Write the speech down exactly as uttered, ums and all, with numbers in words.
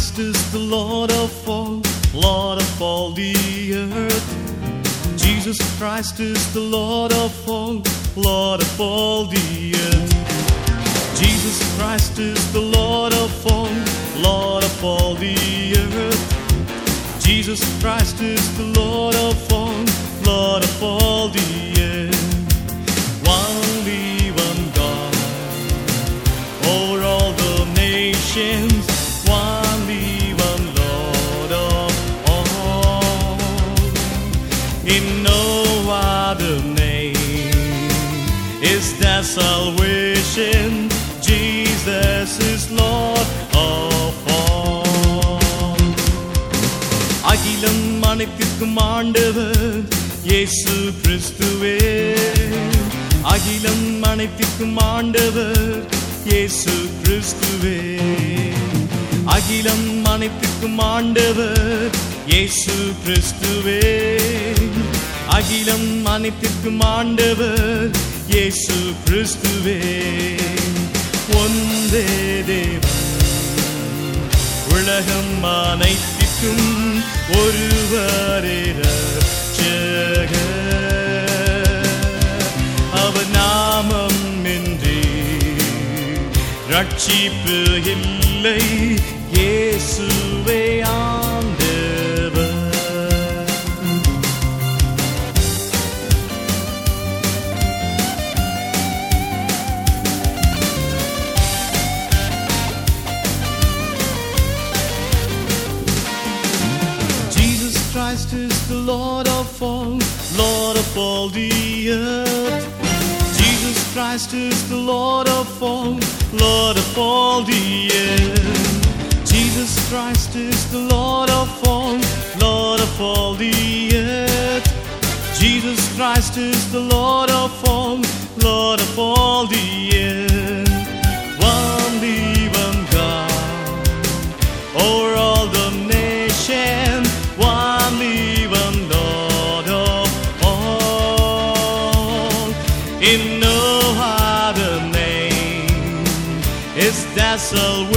Christ is the Lord of all, Lord of all the earth. Jesus Christ is the Lord of all, Lord of all the earth. Jesus Christ is the Lord of all, Lord of all the earth. Jesus Christ is the Lord of all, Lord of all the earth. Only one God over all the nations, only one Lord of all. In no other name is there salvation. Jesus is Lord of all. அகிலம் அனைத்திற்கும் ஆண்டவர் இயேசு கிறிஸ்துவே. அகிலம் அனைத்திற்கும் ஆண்டவர் இயேசு கிறிஸ்துவே. அகிலம் அனைத்திற்கும் ஆண்டவர் இயேசு கிறிஸ்துவே. அகிலம் அனைத்திற்கும் ஆண்டவர் இயேசு கிறிஸ்துவே. ஒன்றே தேவன் உலகம் அனைத்திற்கும் ஒருவரே இரட்சகர். அவர் நாமம் இன்றி ரட்சிப்பு இல்லை, இயேசுவே ஆண்டவர். Christ is the Lord of all, Lord of all the earth. Jesus Christ is the Lord of all, Lord of all the earth. Jesus Christ is the Lord of all, Lord of all the earth. Jesus Christ is the Lord of all, Lord of all the earth. Only one God over all the nations, only one Lord of all. In no other name is there salvation.